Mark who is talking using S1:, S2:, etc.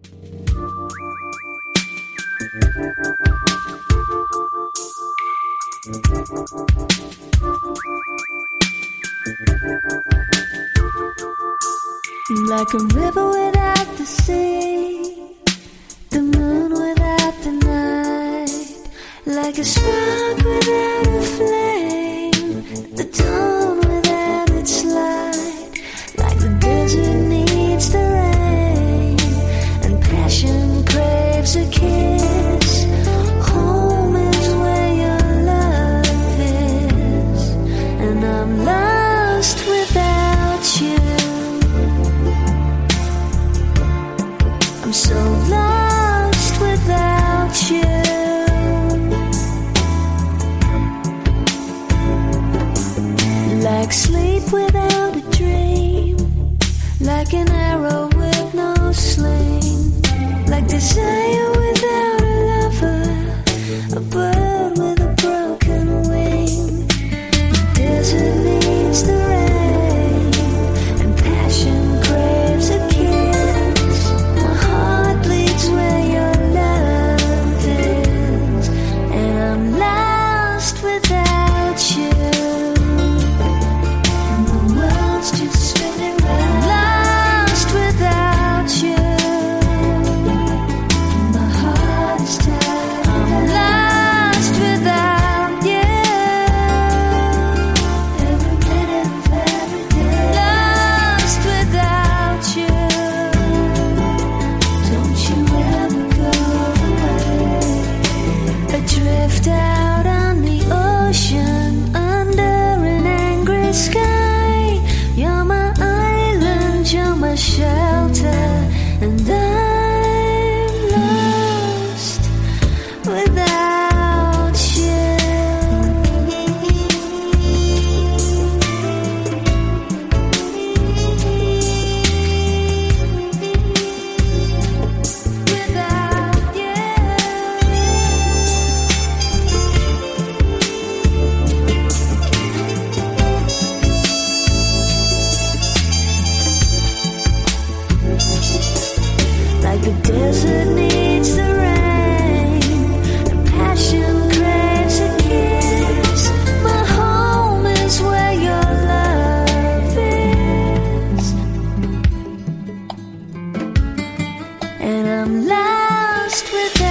S1: Like a river without the sea, the moon without the night, like a spark without a flame, the dawn without its light, like the desert needs the rain, and passion craves a kiss. Home is where your love is, and I'm lost without you. I'm so lost without you. Like sleep without a dream, like an arrow with no sling, like desire without a lover, a bird with a broken wing. The desert needs the rain, and passion craves a kiss. My heart bleeds where your love is, and I'm lost without you. And the world's just spinning round. Lost without you. And my heart is tired. I'm lost without you. Every minute of every day. Lost without you. Don't you ever go away. Adrift out on the ocean under an angry sky. You're my island, you're my shelter, and I'm lost without you. Without you. Like the desert needs the rain, and passion craves a kiss. My home is where your love is, and I'm lost without